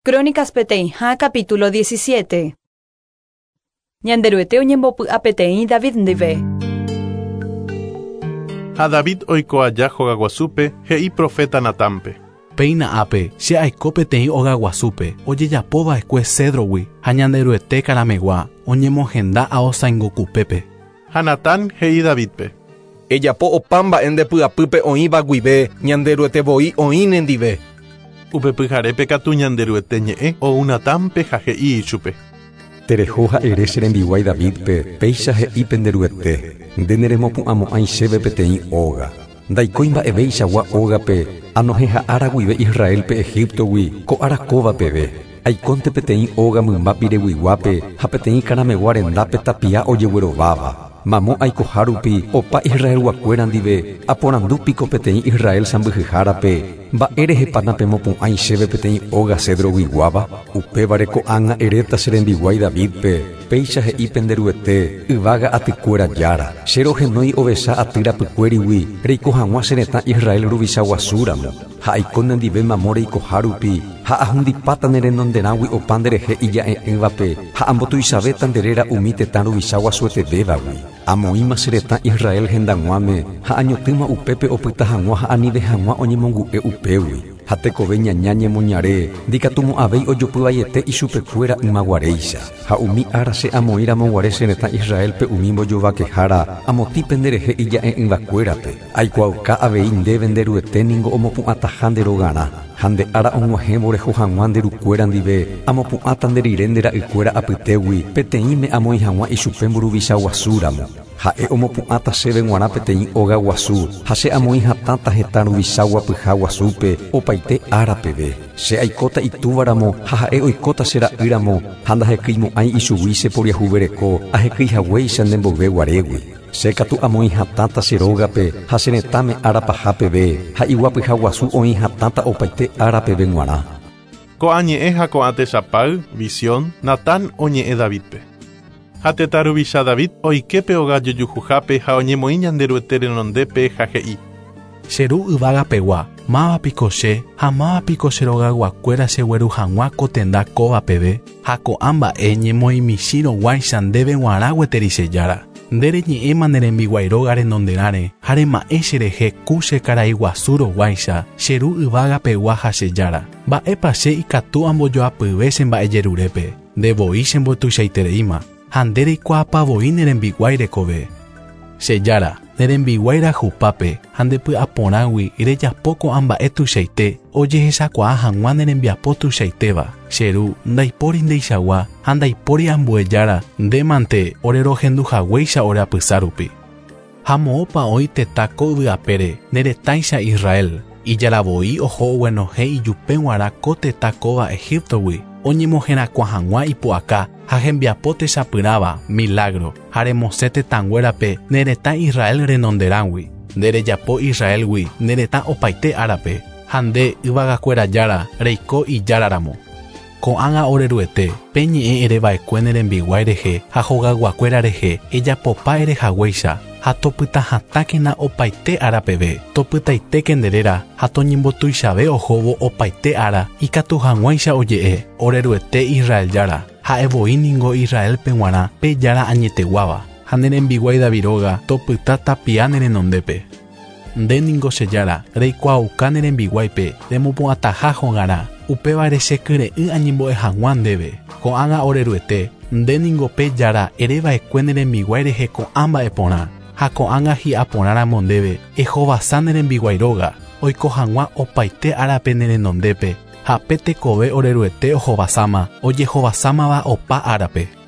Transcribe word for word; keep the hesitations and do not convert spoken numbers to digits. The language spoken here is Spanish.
Crónicas peteĩ ha capítulo diecisiete. Ñanderuete oñembopy'a peteĩ David ndive. Ha David oikoaja hogaguasúpe he'i profeta Natánpe. Péina ápe che aiko peteĩ ogaguasúpe ojejapóva'ekue cedrogui ha ñanderuete karamegua oñemohenda aosãingokupépe. Ha Natán he'i Davidpe. Ejapo opa mba'e py'apýpe oĩva guive ñanderuetevoi oĩne ndive. Upepyharépe katu ñanderuete ñe'ẽ ou Natánpe ha he'i ichupe. Tereho ha'ere che rembiguái Davidpe péicha he'ípe nderuete ndeneremopu'ãmo'ãi chéve peteĩ óga. Ndaikói mba'evéichagua ógape anohẽha'ára guive Israelpe Egiptogui ko arakóva peve. Aikónte peteĩ óga mymba pireguiguápe ha peteĩ karamegua rendápe tapia ojeguerováva. Mamo aikohárupi opa Israelguakuéra ndive aporandúpiko peteĩ Israel sãmbyhyhárape mba'e rehepána pemopu'ãi chéve peteĩ óga cedroguiguáva. Upévare ko'ág̃a eréta che rembiguái Davidpe péicha he'ípe nderuete yvága atykuéra jára. Che rohenói ovecha atyrapykuérigui reiko hag̃ua che retã Israel ruvichaguasúramo. Ha aiko nendive mamo reikohárupi ha ahundipáta nerenonderãgui opa nderehe ija'e'ỹvape ha ambotuichavéta nderéra umi tetã ruvichaguasuetevégagui. Amoíma che retã Israel hendag̃uáme ha añotỹma upépe opyta hag̃ua ha anive hag̃ua oñemongu'e upégui. Ha tekove ñaña ñemoñare ndikatumo'ãvéi ojopyvaiete ichupekuéra ymaguaréicha. Ha umi ára che amoíramoguare che retã Israelpe umi mbojovakehára amotĩpe nderehe ija'e'ỹvakuérape. Aikuaauka avei ndéve nderuete ningo omopu'ãtaha nderogarã. Ha nde ára og̃uahẽvo reho hag̃ua nderukuéra ndive amopu'ãta nderire ndera'ykuéra apytégui peteĩme amói hag̃ua ichupe mburuvichaguasúramo. Ha'e omopu'ãta chéve g̃uarã peteĩ óga guasu ha che amói hatãta heta ruvichaguapyha guasúpe opaite ára peve. Che aikóta itúvaramo ha ha'e oikóta che ra'ýramo ha ndahekýimo'ãi ichugui che poriahuvereko ahekýihaguéicha nde mbove guarégui. Che katu amói hatãta che rógape ha che retãme ára paha peve ha iguapyha guasu oĩ hatãta opaite ára peve g̃uarã. Ko'ã ñe'ẽ ha ko'ã techapáy visión Natán oñe'ẽ Davidpe. Ha tetã ruvicha David oikepe óga jojuhápe ha oñemoĩ ñanderuete renondépe ha he'i. Cheru yvagapegua mávapiko che ha mávapiko che rogaguakuéra chegueru hag̃ua ko tenda kóva peve ha ko'ã mba'e ñemoĩmichĩrõguáicha ndéve g̃uarã gueteri che jára. Ndére ñe'ẽma nerembiguái róga renonderãre ha rema'ẽ cherehe ku che karai guasu roguáicha cheru yvagapegua ha che jára. Mba'épa che ikatu ambojoapyve che mba'e jerurépe ndevoi chembotuichaitereíma. Ha nde reikuaapavoi nerembiguái rekove. Che jára nerembiguáira hupápe ha ndepy'aporãgui rejapo ko'ã mba'e tuichaite ojehechakuaa hag̃ua nerembiapo tuichaitéva. Cheru ndaipóri ndeichagua ha ndaipóri ambue jára ndémante orerohenduhaguéicha ore apysa rupi. Ha moõpa oĩ tetã ko yvy'apére neretãicha Israel ijaravoi oho oguenohẽ ijupe g̃uarã ko tetã kóva Egiptogui oñemohẽrakua hag̃ua ipu'aka ha hembiapo techapyráva milagro ha remosẽ tetãnguérape neretã Israel renonderãgui nderejapo Israelgui neretã opaite árape ha nde yvagakuéra jára reiko ijáraramo. Ko'ág̃a oreruete pe ñe'ẽ ereva'ekue nerembiguái rehe ha hogaguakuéra rehe ejapopa erehaguéicha ha topyta hatãkena opaite ára peve topytaitéke nderéra ha toñembotuichave ohóvo opaite ára ikatu hag̃uáicha oje'e oreruete Israel jára ha'evoi ningo Israelpe g̃uarã pe jára añeteguáva ha nerembiguái Daviróga topyta tapia nerenondépe. Nde ningo che jára reikuaauka nerembiguáipe remopu'ãtaha hógarã upévare che kyre'ỹ añembo'e hag̃ua ndéve. Ko'ág̃a oreruete nde ningo pe jára ereva'ekue nerembiguái rehe ko'ã mba'e porã ha ko'ág̃a hi'a porãramo ndéve ehovasa nerembiguái róga oiko hag̃ua opaite árape nerenondépe ha pe tekove oreruete ohovasáma ojehovasámava opa árape.